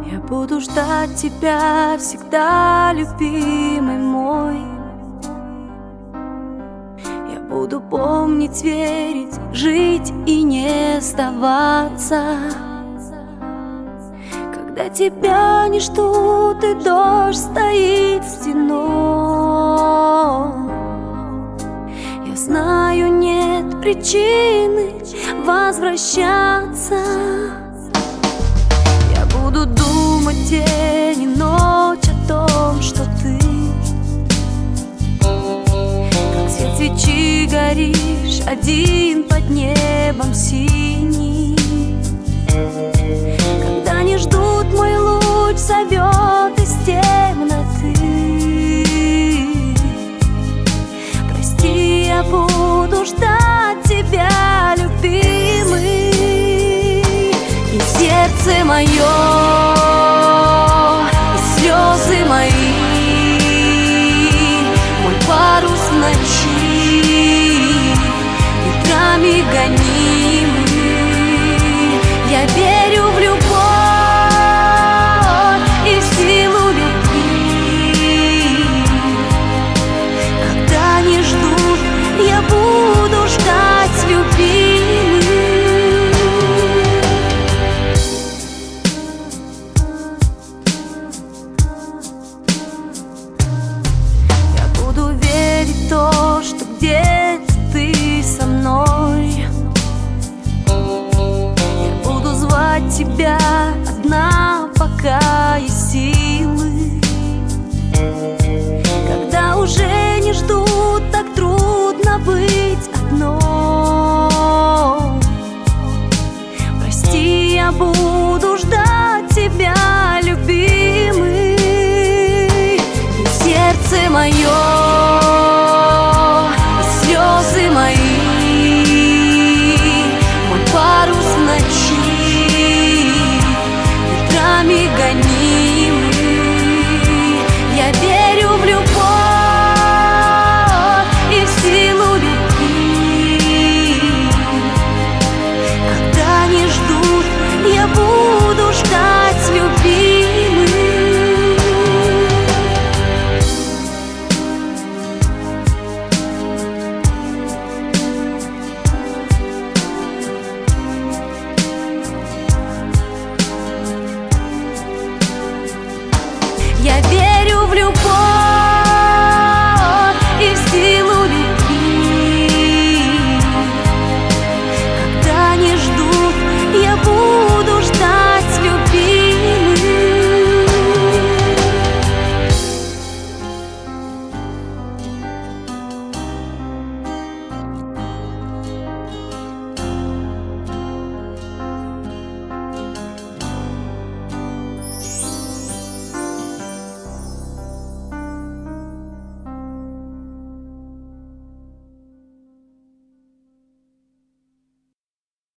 Я буду ждать тебя всегда, любимый мой. Я буду помнить, верить, жить и не сдаваться. Когда тебя не ждут и дождь стоит стеной, я знаю, нет причины возвращаться. Я буду думать день и ночь о том, что ты, как свет свечи, горишь один под небом синим. Когда не ждут, мой луч зовет из темноты. Прости, я буду ждать тебя, любимый. И сердце мое, и слезы мои, мой парус в ночи, ветрами гонимый. Я верю в любовь и в силу любви. Когда не ждут, я буду ждать, любимый. Я буду верить в то, что где-то ты со мной. Тебя